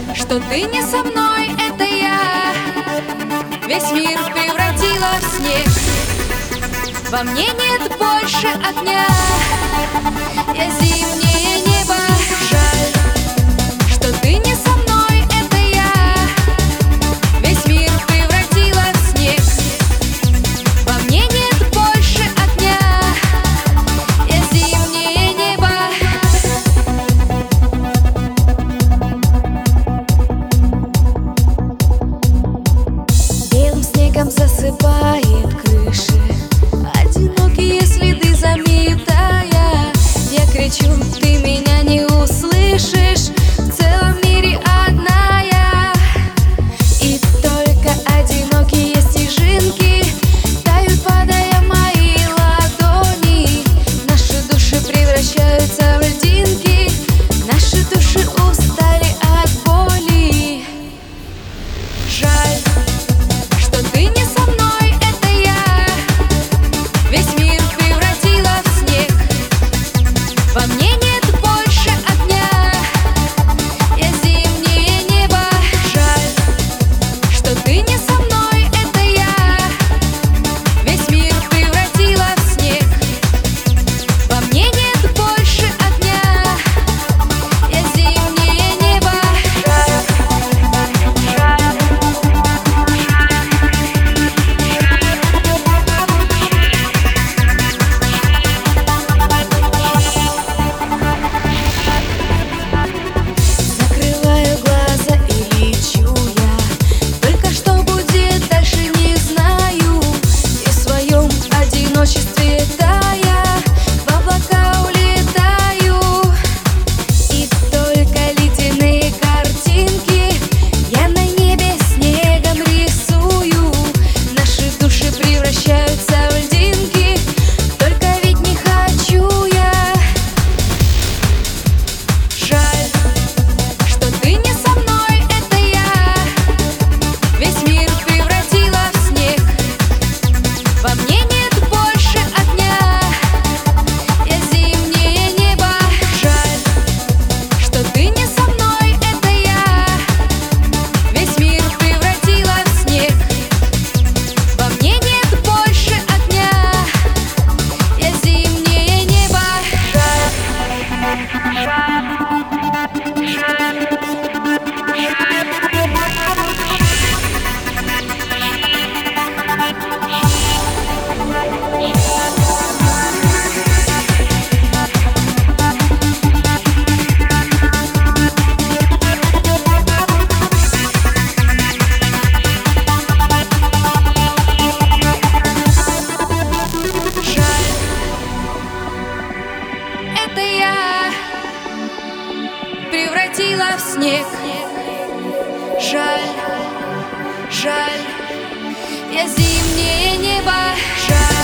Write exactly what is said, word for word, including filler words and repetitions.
что ты не со мной, это я. Весь мир превратила в снег, во мне нет больше огня. Я зимнее небо, жаль, что ты не со мной, это я. Весь мир превратила в снег, во мне нет больше огня. Я зимнее небо. Белым снегом засыпает крыши, одинокие следы заметая. Я кричу, ты меня не услышишь, в целом мире одна я. И только одинокие снежинки тают, падая мои ладони. Наши души превращаются в льдинки, наши души устали от боли. Жаль, что ты не со мной, это я. Весь мир превратила в снег, во мне нет больше огня. Я зимнее небо, жаль, что ты не со мной, это я. Весь мир превратила в снег, во мне нет больше огня. Я зимнее небо, жаль, жаль. Закрываю глаза и лечу я, только что будет дальше не знаю. И в своем одиночестве тая, в облака улетаю. И только ледяные картинки я на небе снегом рисую. Наши души превращаются в льдинки, только ведь не хочу я. Жаль, что ты не со мной, это я. Весь мир превратила в снег, во мне нет больше огня. Я зимнее небо, жаль, что ты не со мной, это я. Весь мир превратила в снег, во мне нет больше огня. Я зимнее небо, жаль, жаль. Жаль, это я превратила в снег. Жаль, жаль, я зимнее небо, жаль.